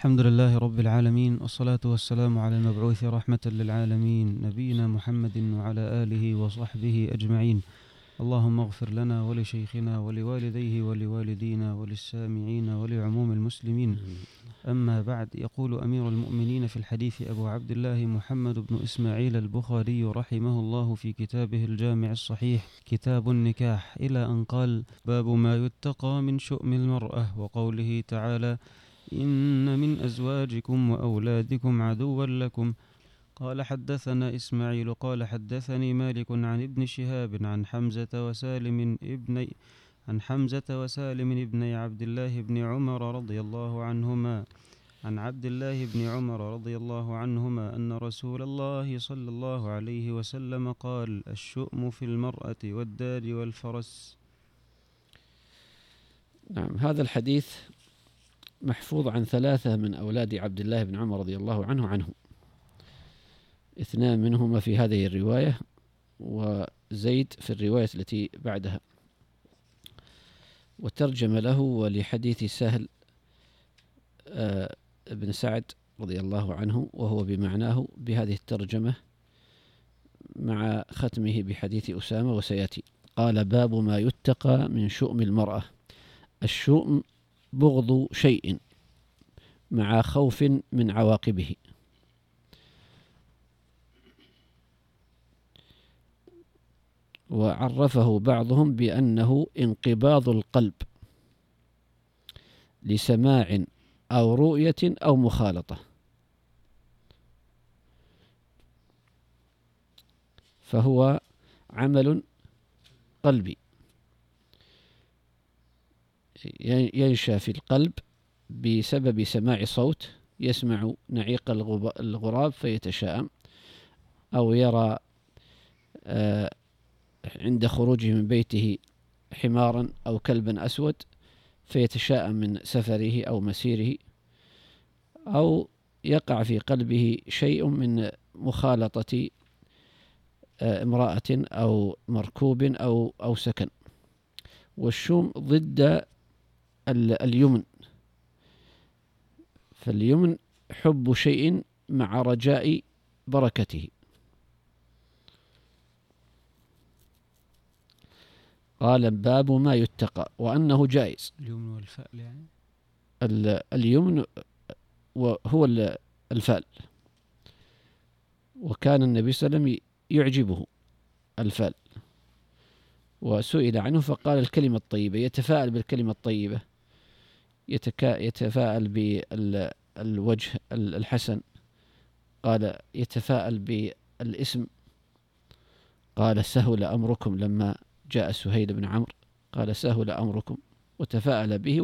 الحمد لله رب العالمين، والصلاة والسلام على المبعوث رحمة للعالمين نبينا محمد وعلى آله وصحبه أجمعين. اللهم اغفر لنا ولشيخنا ولوالديه ولوالدينا وللسامعين ولعموم المسلمين. أما بعد، يقول أمير المؤمنين في الحديث أبو عبد الله محمد بن إسماعيل البخاري رحمه الله في كتابه الجامع الصحيح كتاب النكاح، إلى أن قال: باب ما يتقى من شؤم المرأة، وقوله تعالى: إن من أزواجكم وأولادكم عدوا لكم. قال: حدثنا إسماعيل قال حدثني مالك عن ابن شهاب عن حمزة وسالم ابني عبد الله بن عمر رضي الله عنهما أن رسول الله صلى الله عليه وسلم قال: الشؤم في المرأة والدار والفرس. نعم، هذا الحديث محفوظ عن 3 من أولاد عبد الله بن عمر رضي الله عنهم، 2 منهما في هذه الرواية وزيد في الرواية التي بعدها. وترجم له ولحديث سهل بن سعد رضي الله عنه، وهو بمعناه بهذه الترجمة مع ختمه بحديث أسامة وسيأتي. قال: باب ما يتقى من شؤم المرأة. الشؤم بغض شيء مع خوف من عواقبه. وعرفه بعضهم بأنه انقباض القلب لسماع أو رؤية أو مخالطة، فهو عمل قلبي ينشأ في القلب بسبب سماع صوت، يسمع نعيق الغراب فيتشائم، أو يرى عند خروجه من بيته حمارا أو كلبا أسود فيتشائم من سفره أو مسيره، أو يقع في قلبه شيء من مخالطة امرأة أو مركوب أو سكن. والشوم ضد اليمن، فاليمن حب شيء مع رجاء بركته. قال: باب ما يتقى، وأنه جائز. اليمن والفأل يعني؟ اليمن هو الفأل، وكان النبي صلى الله عليه وسلم يعجبه الفأل، وسئل عنه فقال: الكلمة الطيبة. يتفاءل بالكلمة الطيبة، يتفاءل بالوجه الحسن. قال: يتفاءل بالاسم. قال: سهل أمركم. لما جاء سهيل بن عمرو قال: سهل أمركم، وتفاءل به،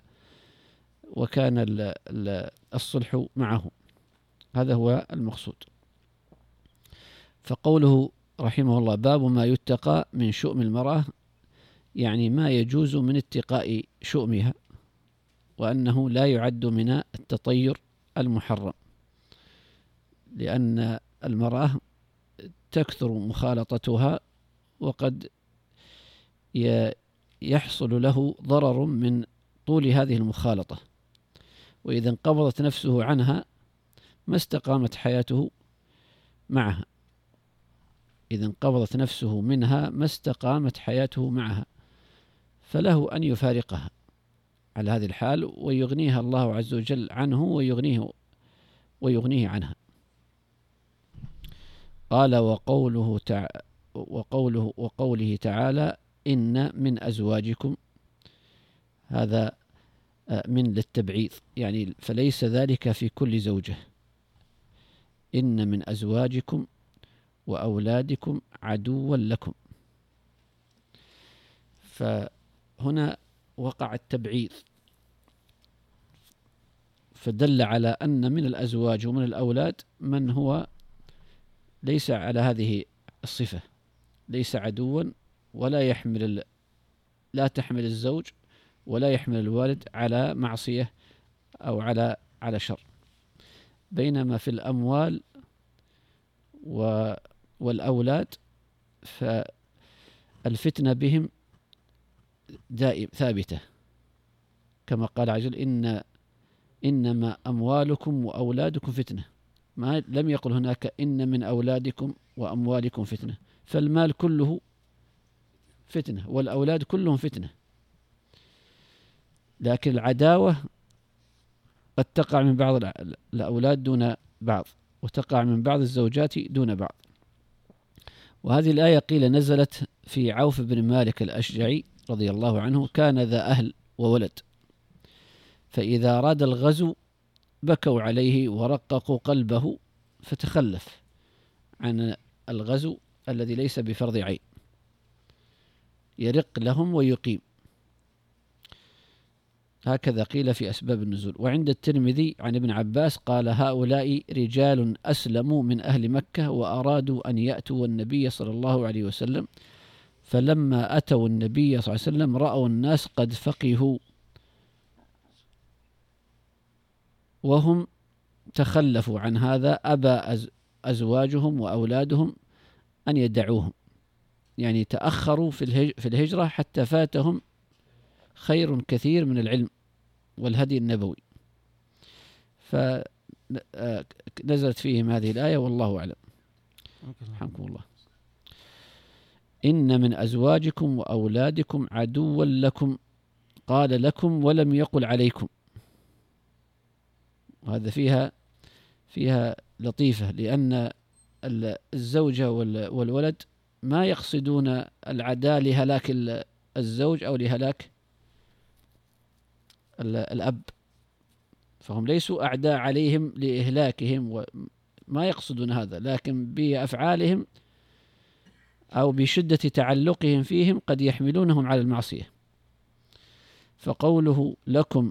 وكان الصلح معه. هذا هو المقصود. فقوله رحمه الله: باب ما يتقى من شؤم المرأة، يعني ما يجوز من اتقاء شؤمها، وأنه لا يعد من التطير المحرم، لأن المرأة تكثر مخالطتها، وقد يحصل له ضرر من طول هذه المخالطة، وإذا انقبضت نفسه عنها ما استقامت حياته معها. إذا انقبضت نفسه منها ما استقامت حياته معها، فله أن يفارقها على هذه الحال، ويغنيها الله عز وجل عنه ويغنيه عنها. قال: وقوله تعالى: إن من أزواجكم. هذا من للتبعيض، يعني فليس ذلك في كل زوجة. إن من أزواجكم وأولادكم عدوا لكم. فهنا وقع التبعيض، فدل على أن من الأزواج ومن الأولاد من هو ليس على هذه الصفة، ليس عدوا، لا تحمل الزوج ولا يحمل الوالد على معصية أو على شر. بينما في الأموال والأولاد فالفتنة بهم ثابتة، كما قال عز وجل: إنما أموالكم وأولادكم فتنة، ما لم يقل هناك إن من أولادكم وأموالكم فتنة، فالمال كله فتنة والأولاد كلهم فتنة، لكن العداوة قد تقع من بعض الأولاد دون بعض، وتقع من بعض الزوجات دون بعض. وهذه الآية قيل نزلت في عوف بن مالك الأشجعي رضي الله عنه، كان ذا أهل وولد، فإذا أراد الغزو بكوا عليه ورققوا قلبه فتخلف عن الغزو الذي ليس بفرض عين، يرق لهم ويقيم. هكذا قيل في أسباب النزول. وعند الترمذي عن ابن عباس قال: هؤلاء رجال أسلموا من أهل مكة وأرادوا أن يأتوا النبي صلى الله عليه وسلم، فلما أتوا النبي صلى الله عليه وسلم رأوا الناس قد فقهوا وهم تخلفوا عن هذا، أبى أزواجهم وأولادهم أن يدعوهم، يعني تأخروا في الهجرة حتى فاتهم خير كثير من العلم والهدي النبوي، فنزلت فيهم هذه الآية والله أعلم. رحمكم الله. إن من أزواجكم وأولادكم عدوا لكم، قال لكم ولم يقل عليكم، وهذا فيها لطيفة، لأن الزوجة والولد ما يقصدون العداء لهلاك الزوج أو لهلاك الأب، فهم ليسوا أعداء عليهم لإهلاكهم وما يقصدون هذا، لكن بأفعالهم أو بشدة تعلقهم فيهم قد يحملونهم على المعصية. فقوله لكم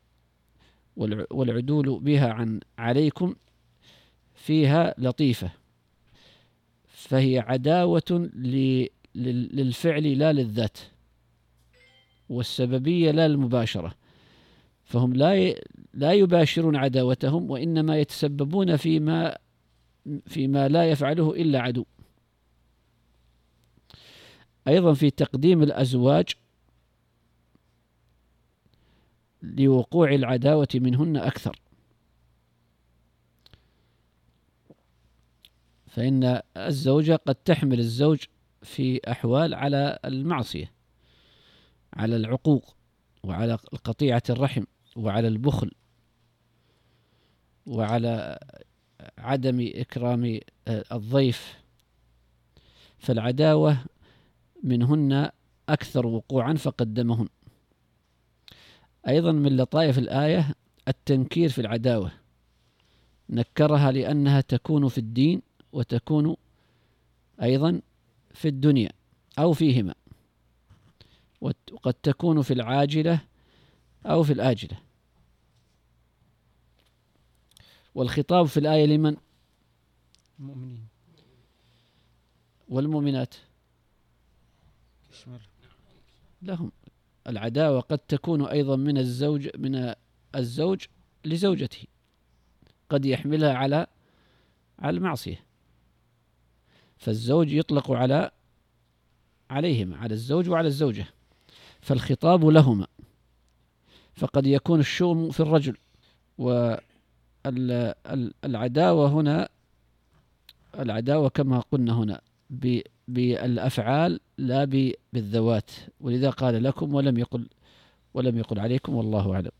والعدول بها عن عليكم فيها لطيفة، فهي عداوة للفعل لا للذات، والسببية لا للمباشرة، فهم لا يباشرون عداوتهم، وإنما يتسببون فيما لا يفعله إلا عدو. أيضا في تقديم الأزواج لوقوع العداوة منهن أكثر، فإن الزوجة قد تحمل الزوج في أحوال على المعصية، على العقوق، وعلى قطيعة الرحم، وعلى البخل، وعلى عدم إكرام الضيف، فالعداوة منهن أكثر وقوعا فقدمهن. أيضا من لطائف الآية التنكير في العداوة، نكرها لأنها تكون في الدين وتكون أيضا في الدنيا أو فيهما، وقد تكون في العاجلة أو في الآجلة. والخطاب في الآية لمن؟ المؤمنين والمؤمنات لهم. العداوة قد تكون أيضا من الزوج لزوجته، قد يحملها على المعصية، فالزوج يطلق عليهما، على الزوج وعلى الزوجة، فالخطاب لهما، فقد يكون الشؤم في الرجل. والعداوة هنا، العداوة كما قلنا هنا بالأفعال لا بالذوات، ولذا قال لكم ولم يقل عليكم، والله أعلم.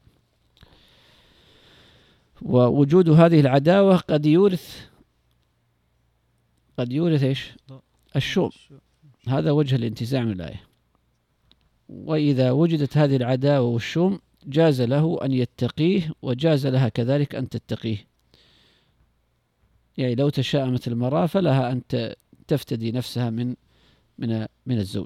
ووجود هذه العداوة قد يورث إيش؟ الشؤم. هذا وجه الانتزاع من الآية. وإذا وجدت هذه العداوة والشؤم جاز له أن يتقيه، وجاز لها كذلك أن تتقيه، يعني لو تشاءمت المرأة فلها أن تفتدي نفسها من الزوج.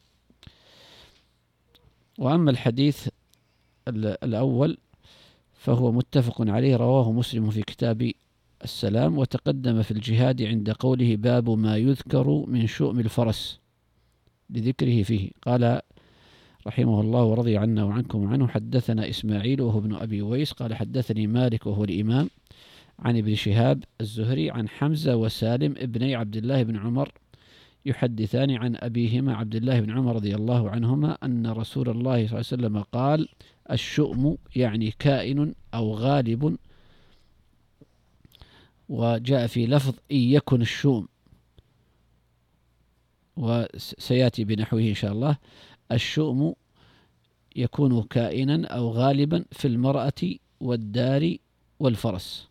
وأما الحديث الأول فهو متفق عليه، رواه مسلم في كتاب السلام، وتقدم في الجهاد عند قوله باب ما يذكر من شؤم الفرس لذكره فيه. قال رحمه الله ورضي عنا وعنكم وعنه: حدثنا إسماعيل وهو ابن أبي ويس قال حدثني مالك وهو الإمام عن ابن شهاب الزهري عن حمزة وسالم ابني عبد الله بن عمر يحدثان عن أبيهما عبد الله بن عمر رضي الله عنهما أن رسول الله صلى الله عليه وسلم قال: الشؤم يعني كائن أو غالب. وجاء في لفظ: إن يكن الشؤم، وسيأتي بنحوه إن شاء الله. الشؤم يكون كائنا أو غالبا في المرأة والدار والفرس.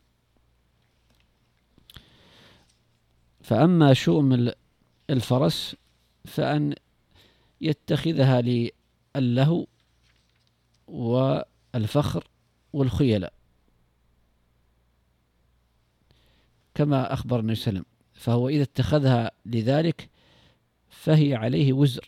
فأما شؤم الفرس فأن يتخذها للهو والفخر والخيلاء، كما أخبر النبي صلى الله عليه وسلم. فهو إذا اتخذها لذلك فهي عليه وزر.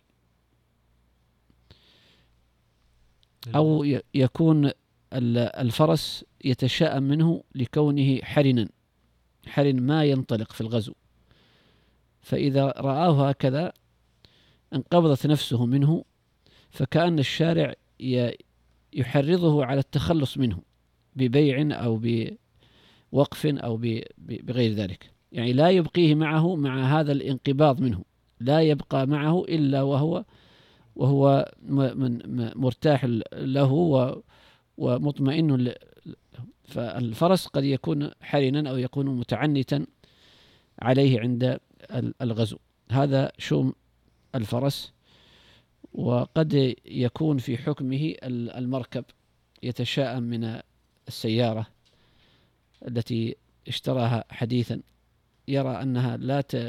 أو يكون الفرس يتشاءم منه لكونه حرنا، حرن ما ينطلق في الغزو، فإذا رآه هكذا انقبضت نفسه منه، فكأن الشارع يحرضه على التخلص منه ببيع أو بوقف أو بغير ذلك. يعني لا يبقيه معه مع هذا الانقباض منه، لا يبقى معه إلا وهو مرتاح له ومطمئن. فالفرس قد يكون حرنا أو يكون متعنتا عليه عند الغزو. هذا شؤم الفرس. وقد يكون في حكمه المركب، يتشاءم من السيارة التي اشتراها حديثا، يرى أنها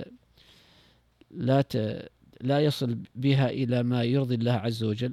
لا يصل بها إلى ما يرضي الله عز وجل،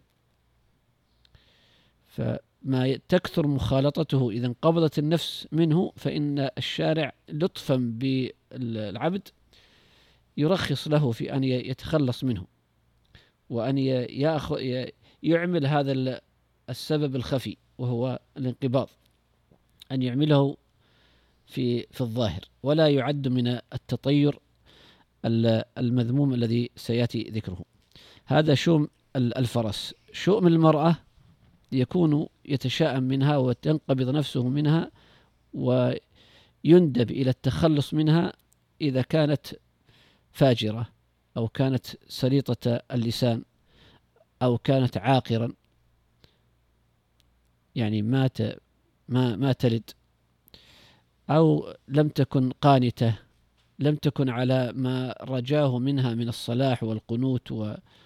فما تكثر مخالطته إذا انقبضت النفس منه، فإن الشارع لطفا بالعبد يرخص له في أن يتخلص منه، وأن يعمل هذا السبب الخفي وهو الانقباض، أن يعمله في الظاهر، ولا يعد من التطير المذموم الذي سيأتي ذكره. هذا شؤم الفرس. شؤم المرأة يكون يتشاءم منها وتنقبض نفسه منها، ويندب إلى التخلص منها إذا كانت فاجرة، أو كانت سليطة اللسان، أو كانت عاقرا، يعني ما تلد، أو لم تكن قانتة، لم تكن على ما رجاه منها من الصلاح والقنوت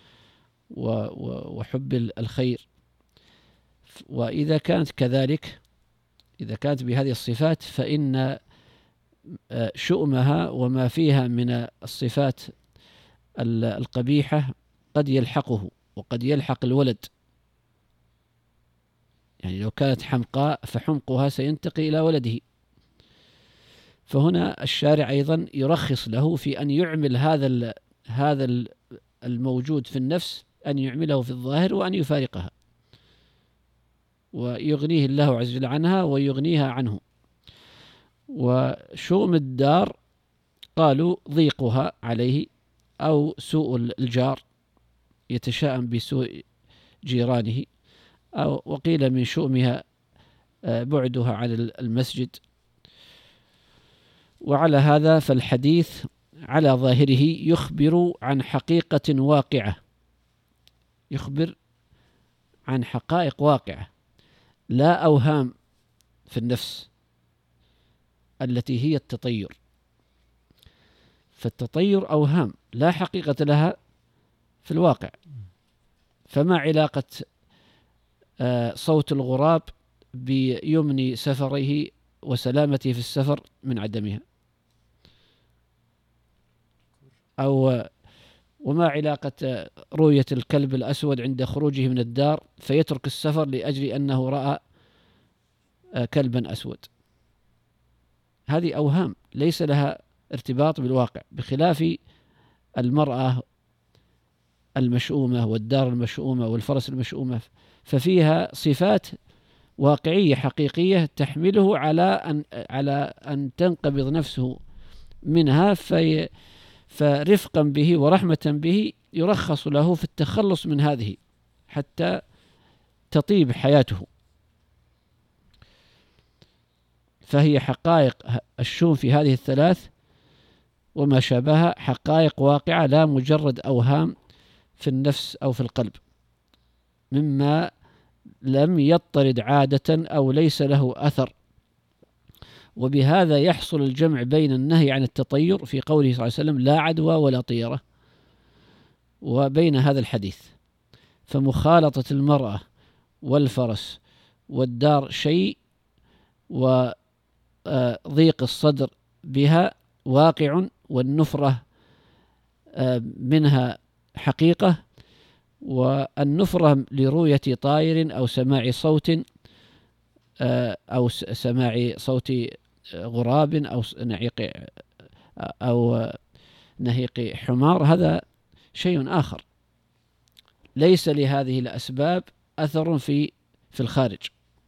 وحب الخير. وإذا كانت كذلك، إذا كانت بهذه الصفات، فإن شؤمها وما فيها من الصفات القبيحة قد يلحقه، وقد يلحق الولد. يعني لو كانت حمقاء فحمقها سينتقل إلى ولده. فهنا الشارع أيضا يرخص له في أن يعمل هذا الموجود في النفس، أن يعمله في الظاهر وأن يفارقها، ويغنيه الله عز وجل عنها ويغنيها عنه. وشؤم الدار قالوا ضيقها عليه، أو سوء الجار، يتشاءم بسوء جيرانه، أو وقيل من شؤمها بعدها عن المسجد. وعلى هذا فالحديث على ظاهره يخبر عن حقيقة واقعة، يخبر عن حقائق واقعة، لا أوهام في النفس التي هي التطير. فالتطير أوهام لا حقيقة لها في الواقع. فما علاقة صوت الغراب بيمن سفره وسلامته في السفر من عدمها؟ أو وما علاقة رؤية الكلب الأسود عند خروجه من الدار فيترك السفر لأجل أنه رأى كلبا أسود؟ هذه أوهام ليس لها ارتباط بالواقع، بخلاف المرأة المشؤومة والدار المشؤومة والفرس المشؤومة، ففيها صفات واقعية حقيقية تحمله على أن تنقبض نفسه منها، فرفقا به ورحمة به يرخص له في التخلص من هذه حتى تطيب حياته. فهي حقائق الشؤم في هذه الثلاث، وما شابهها حقائق واقعة لا مجرد أوهام في النفس أو في القلب مما لم يطرد عادة أو ليس له أثر. وبهذا يحصل الجمع بين النهي عن التطير في قوله صلى الله عليه وسلم لا عدوى ولا طيرة وبين هذا الحديث. فمخالطة المرأة والفرس والدار شيء، وضيق الصدر بها واقع، والنفرة منها حقيقة. والنفرة لرؤية طائر أو سماع صوت أو سماع صوت غراب أو نعيق أو نهيق حمار، هذا شيء آخر ليس لهذه الأسباب أثر في الخارج،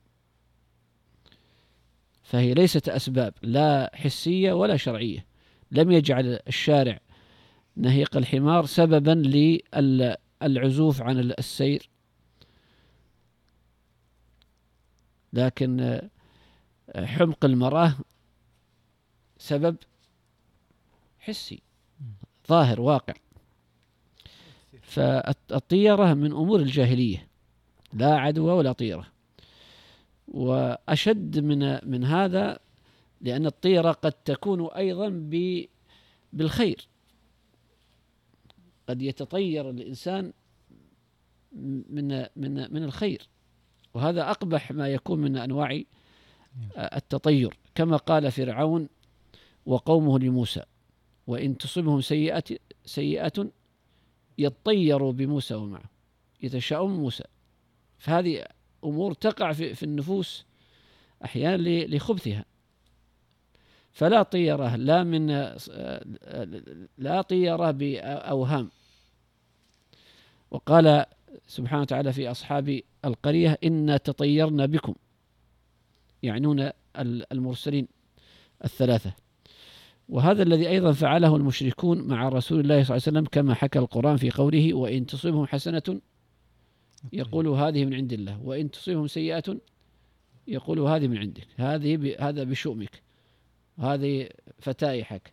فهي ليست أسباب لا حسية ولا شرعية. لم يجعل الشارع نهيق الحمار سببا للعزوف عن السير، لكن حمق المرأة سبب حسي ظاهر واقع. فالطيرة من أمور الجاهلية، لا عدوى ولا طيرة. وأشد من هذا لأن الطيرة قد تكون أيضا بالخير، قد يتطير الإنسان من الخير، وهذا أقبح ما يكون من أنواع التطير، كما قال فرعون وقومه لموسى وإن تصبهم سيئة يطيروا بموسى ومعه يتشاءم موسى. فهذه أمور تقع في النفوس أحيانا لخبثها. فلا طيرة لا طيرة بأوهام. وقال سبحانه وتعالى في أصحاب القرية إنا تطيرنا بكم، يعنون المرسلين الثلاثة. وهذا الذي أيضا فعله المشركون مع رسول الله صلى الله عليه وسلم، كما حكى القرآن في قوله وإن تصبهم حسنة يقولوا هذه من عند الله وإن تصبهم سيئة يقولوا هذه من عندك، هذا بشؤمك، هذه فتائحك.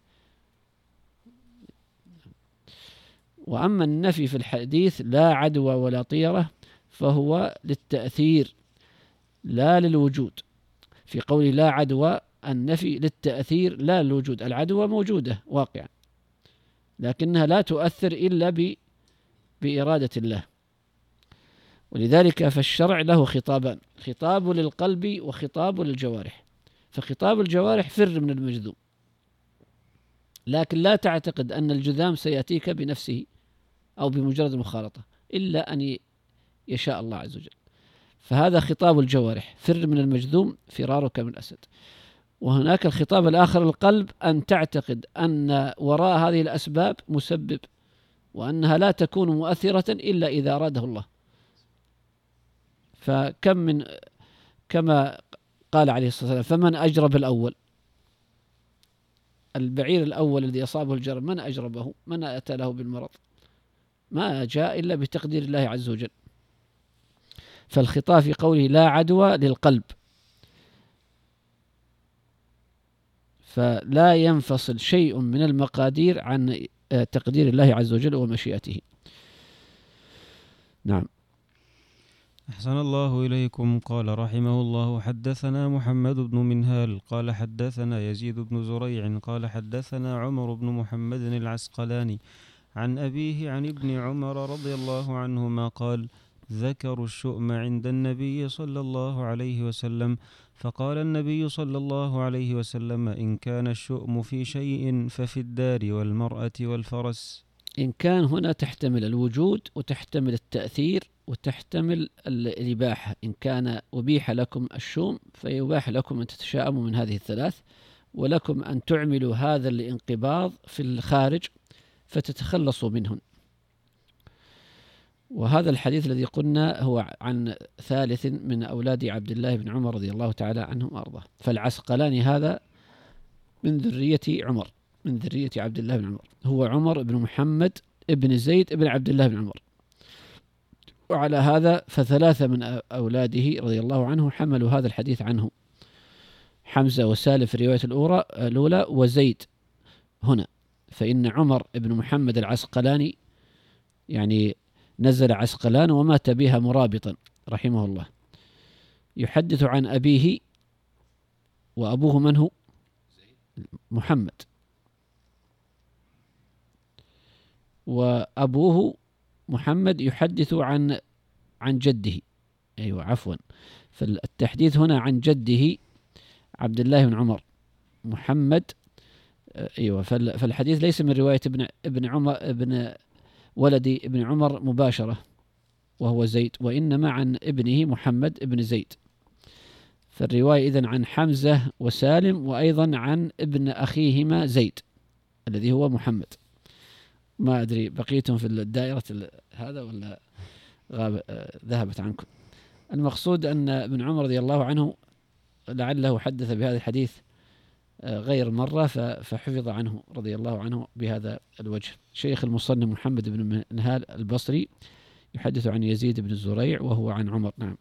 وأما النفي في الحديث لا عدوى ولا طيرة فهو للتأثير لا للوجود. في قول لا عدوى النفي للتأثير لا للوجود. العدوى موجودة واقعا لكنها لا تؤثر إلا بإرادة الله. ولذلك فالشرع له خطابان، خطاب للقلب وخطاب للجوارح. فخطاب الجوارح فر من المجذوم، لكن لا تعتقد أن الجذام سيأتيك بنفسه أو بمجرد المخالطة إلا أن يشاء الله عز وجل. فهذا خطاب الجوارح، فر من المجذوم فرارك من الأسد. وهناك الخطاب الآخر القلب، أن تعتقد أن وراء هذه الأسباب مسبب، وأنها لا تكون مؤثرة إلا إذا أراده الله. كما قال عليه الصلاة والسلام فمن أجرب الأول، البعير الأول الذي أصابه الجرب من أجربه؟ من أتى له بالمرض؟ ما جاء إلا بتقدير الله عز وجل. فالخطاب في قوله لا عدوى للقلب، فلا ينفصل شيء من المقادير عن تقدير الله عز وجل ومشيئته. نعم. أحسن الله إليكم. قال رحمه الله حدثنا محمد بن منهال قال حدثنا يزيد بن زريع قال حدثنا عمر بن محمد العسقلاني عن أبيه عن ابن عمر رضي الله عنهما قال ذكروا الشؤم عند النبي صلى الله عليه وسلم فقال النبي صلى الله عليه وسلم إن كان الشؤم في شيء ففي الدار والمرأة والفرس. إن كان هنا تحتمل الوجود وتحتمل التأثير وتحتمل الإباحة. إن كان أبيح لكم الشؤم فيباح لكم أن تتشاءموا من هذه الثلاث، ولكم أن تعملوا هذا الانقباض في الخارج فتتخلصوا منهن. وهذا الحديث الذي قلنا هو عن ثالث من أولاد عبد الله بن عمر رضي الله تعالى عنهم وأرضاه. فالعسقلاني هذا من ذرية عمر، من ذرية عبد الله بن عمر، هو عمر بن محمد ابن زيد ابن عبد الله بن عمر. وعلى هذا فثلاثة من أولاده رضي الله عنه حملوا هذا الحديث عنه، حمزة وسالم في الرواية الأولى وزيد هنا. فإن عمر بن محمد العسقلاني يعني نزل عسقلان ومات بها مرابطا رحمه الله، يحدث عن أبيه، وأبوه من هو؟ محمد، وأبوه محمد يحدث عن جده. أيوة عفوا، فالتحديث هنا عن جده عبد الله بن عمر محمد. أيوة، فالحديث ليس من رواية ابن عمر ابن ولد ابن عمر مباشرة وهو زيد، وإنما عن ابنه محمد ابن زيد. فالرواية إذن عن حمزة وسالم، وأيضا عن ابن أخيهما زيد الذي هو محمد. ما أدري بقيتم في الدائرة هذا ولا ذهبت عنكم؟ المقصود أن ابن عمر رضي الله عنه لعله حدث بهذا الحديث غير مرة، فحفظ عنه رضي الله عنه بهذا الوجه. شيخ المصنف محمد بن منهال البصري يحدث عن يزيد بن الزريع وهو عن عمر. نعم.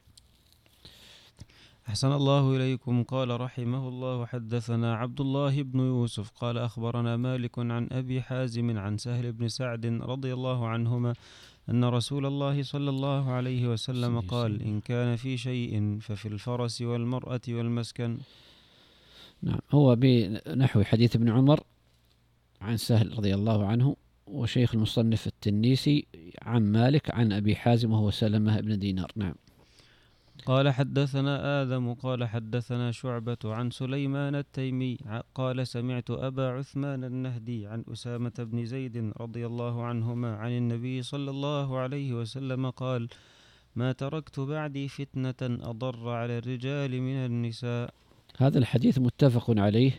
أحسن الله إليكم. قال رحمه الله: حدثنا عبد الله بن يوسف قال أخبرنا مالك عن أبي حازم عن سهل بن سعد رضي الله عنهما أن رسول الله صلى الله عليه وسلم قال: إن كان في شيء ففي الفرس والمرأة والمسكن. نعم، هو بنحو حديث ابن عمر عن سهل رضي الله عنه، وشيخ المصنف التنيسي عن مالك عن أبي حازم وهو سلمة بن دينار. نعم. قال حدثنا آدم قال حدثنا شعبة عن سليمان التيمي قال سمعت أبا عثمان النهدي عن أسامة بن زيد رضي الله عنهما عن النبي صلى الله عليه وسلم قال: ما تركت بعدي فتنة أضر على الرجال من النساء. هذا الحديث متفق عليه،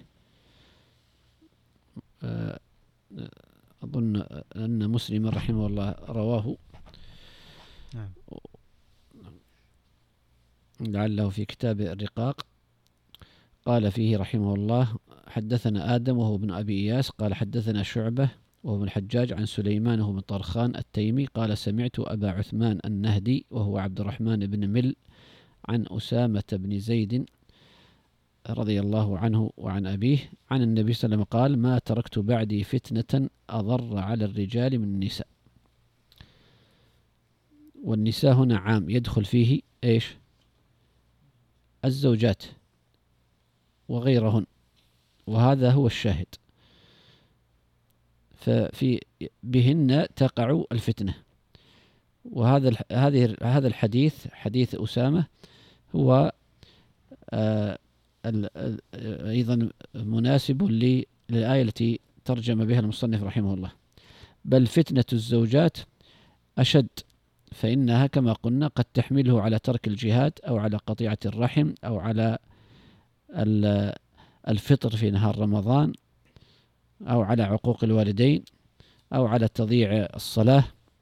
أظن أن مسلم رحمه الله رواه. نعم. لعله في كتاب الرقاق قال فيه رحمه الله: حدثنا آدم وهو ابن أبي إياس قال حدثنا شعبة وهو ابن الحجاج عن سليمان وهو بن طرخان التيمي قال سمعت أبا عثمان النهدي وهو عبد الرحمن بن مل عن أسامة بن زيد رضي الله عنه وعن أبيه عن النبي صلى الله عليه وسلم قال: ما تركت بعدي فتنة أضر على الرجال من النساء. والنساء هنا عام يدخل فيه إيش؟ الزوجات وغيرهن، وهذا هو الشاهد. ففي بهن تقع الفتنة. هذا الحديث حديث أسامة هو أيضا مناسب للآية التي ترجم بها المصنف رحمه الله: بل فتنة الزوجات أشد، فإنها كما قلنا قد تحمله على ترك الجهاد أو على قطيعة الرحم أو على الفطر في نهار رمضان أو على عقوق الوالدين أو على تضييع الصلاة.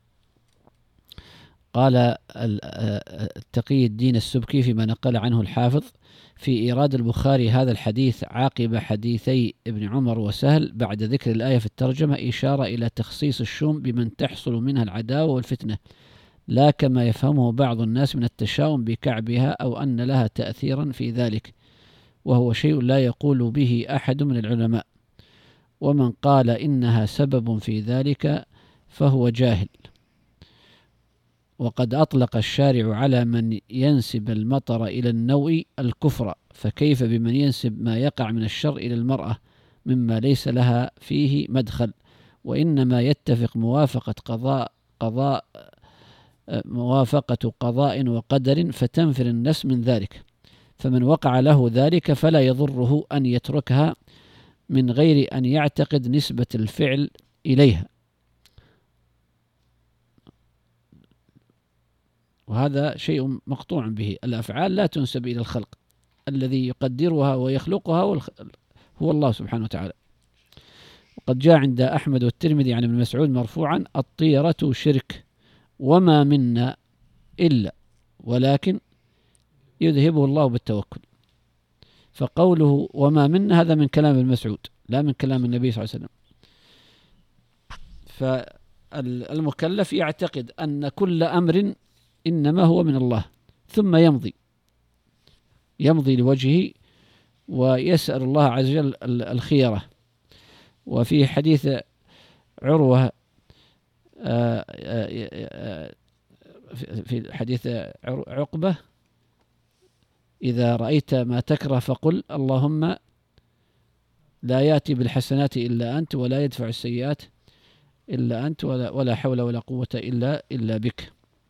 قال تقي الدين السبكي فيما نقل عنه الحافظ في إيراد البخاري هذا الحديث عاقب حديثي ابن عمر وسهل بعد ذكر الآية في الترجمة إشارة إلى تخصيص الشوم بمن تحصل منها العداوة والفتنة، لا كما يفهمه بعض الناس من التشاؤم بكعبها أو أن لها تأثيرا في ذلك، وهو شيء لا يقول به أحد من العلماء، ومن قال إنها سبب في ذلك فهو جاهل. وقد أطلق الشارع على من ينسب المطر إلى النوء الكفر، فكيف بمن ينسب ما يقع من الشر إلى المرأة مما ليس لها فيه مدخل، وإنما يتفق موافقة قضاء وقدر فتنفر النفس من ذلك، فمن وقع له ذلك فلا يضره أن يتركها من غير أن يعتقد نسبة الفعل إليها. وهذا شيء مقطوع به، الأفعال لا تنسب إلى الخلق، الذي يقدرها ويخلقها هو الله سبحانه وتعالى. وقد جاء عند أحمد والترمذي عن ابن مسعود مرفوعا: الطيرة شرك وما منا إلا ولكن يذهبه الله بالتوكل. فقوله وما منا هذا من كلام ابن مسعود لا من كلام النبي صلى الله عليه وسلم. فالمكلف يعتقد أن كل أمر إنما هو من الله، ثم يمضي لوجهه ويسأل الله عز وجل الخيرة. وفي حديث عروة في حديث عقبة: إذا رأيت ما تكره فقل اللهم لا يأتي بالحسنات إلا أنت ولا يدفع السيئات إلا أنت ولا حول ولا قوة إلا بك.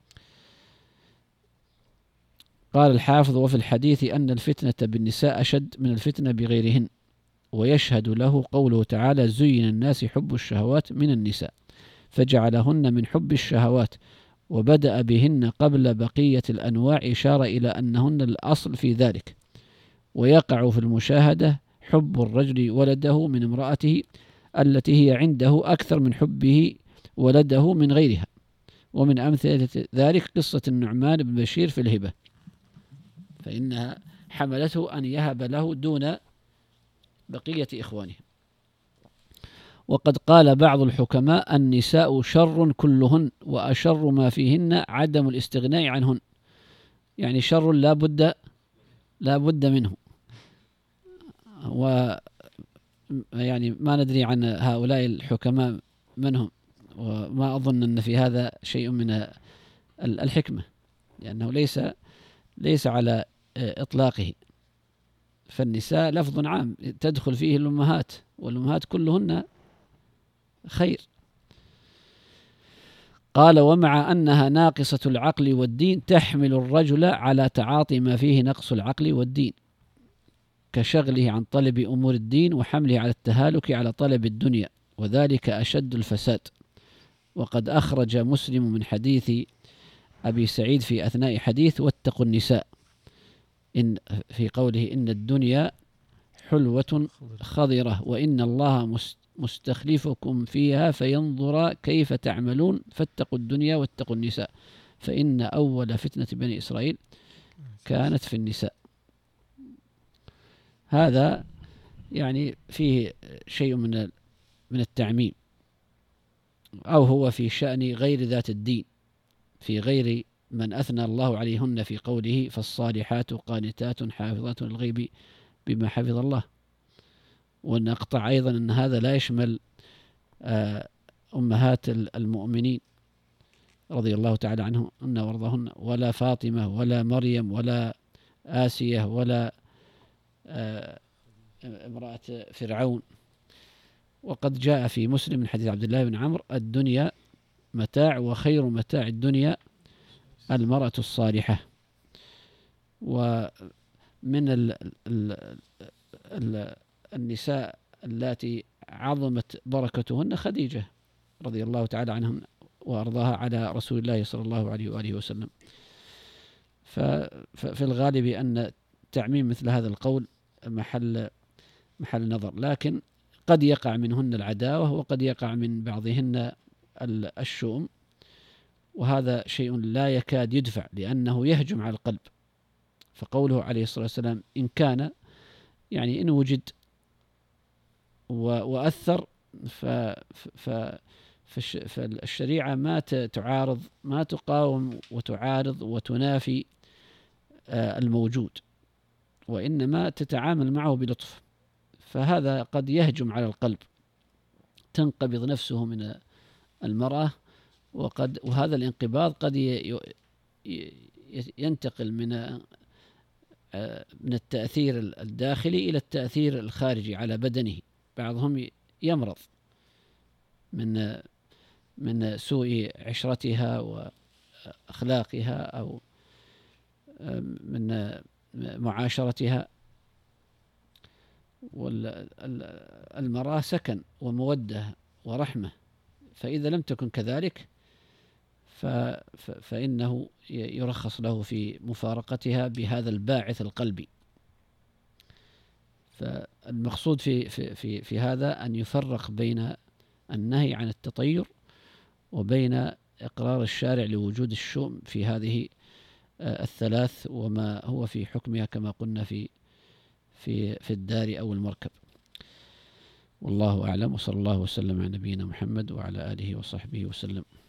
قال الحافظ: وفي الحديث أن الفتنة بالنساء أشد من الفتنة بغيرهن، ويشهد له قوله تعالى: زين الناس حب الشهوات من النساء فجعلهن من حب الشهوات، وبدأ بهن قبل بقية الأنواع، إشارة إلى أنهن الأصل في ذلك. ويقع في المشاهدة حب الرجل ولده من امرأته التي هي عنده أكثر من حبه ولده من غيرها. ومن أمثلة ذلك قصة النعمان بن بشير في الهبة، فإنها حملته أن يهب له دون بقية إخوانه. وقد قال بعض الحكماء: النساء شر كلهن، وأشر ما فيهن عدم الاستغناء عنهن. يعني شر لا بد منه. يعني ما ندري عن هؤلاء الحكماء من هم، وما أظن أن في هذا شيء من الحكمة، لأنه ليس على إطلاقه. فالنساء لفظ عام تدخل فيه الأمهات، والأمهات كلهن خير. قال: ومع أنها ناقصة العقل والدين تحمل الرجل على تعاطي ما فيه نقص العقل والدين، كشغله عن طلب أمور الدين وحمله على التهالك على طلب الدنيا، وذلك أشد الفساد. وقد أخرج مسلم من حديث أبي سعيد في أثناء حديث: واتقوا النساء، إن في قوله: إن الدنيا حلوة خضرة وإن الله مستخلفكم فيها فينظر كيف تعملون فاتقوا الدنيا واتقوا النساء فإن أول فتنة بني إسرائيل كانت في النساء. هذا يعني فيه شيء من التعميم، أو هو في شأن غير ذات الدين، في غير من أثنى الله عليهن في قوله: فالصالحات قانتات حافظات للغيب بما حفظ الله. ونقطع أيضا أن هذا لا يشمل أمهات المؤمنين رضي الله تعالى عنهن وارضاهن، ولا فاطمة ولا مريم ولا آسية ولا امرأة فرعون. وقد جاء في مسلم من حديث عبد الله بن عمرو: الدنيا متاع وخير متاع الدنيا المرأة الصالحة. ومن النساء اللاتي عظمت بركتهن خديجة رضي الله تعالى عنهن وأرضاها على رسول الله صلى الله عليه وآله وسلم. ففي الغالب أن تعميم مثل هذا القول محل نظر، لكن قد يقع منهن العداوة وقد يقع من بعضهن الشؤم، وهذا شيء لا يكاد يدفع لأنه يهجم على القلب. فقوله عليه الصلاة والسلام: إن كان، يعني إن وجد وأثر، فالشريعة ما تعارض، ما تقاوم وتعارض وتنافي الموجود، وإنما تتعامل معه بلطف. فهذا قد يهجم على القلب، تنقبض نفسه من المرأة، وهذا الانقباض قد ينتقل من التأثير الداخلي إلى التأثير الخارجي على بدنه. بعضهم يمرض من سوء عشرتها وأخلاقها أو من معاشرتها. والمرأة سكن ومودة ورحمة، فإذا لم تكن كذلك فإنه يرخص له في مفارقتها بهذا الباعث القلبي. فالمقصود في هذا أن يفرق بين النهي عن التطير وبين إقرار الشارع لوجود الشؤم في هذه الثلاث، وما هو في حكمها كما قلنا في الدار أو المركب. والله أعلم، وصلى الله وسلم على نبينا محمد وعلى آله وصحبه وسلم.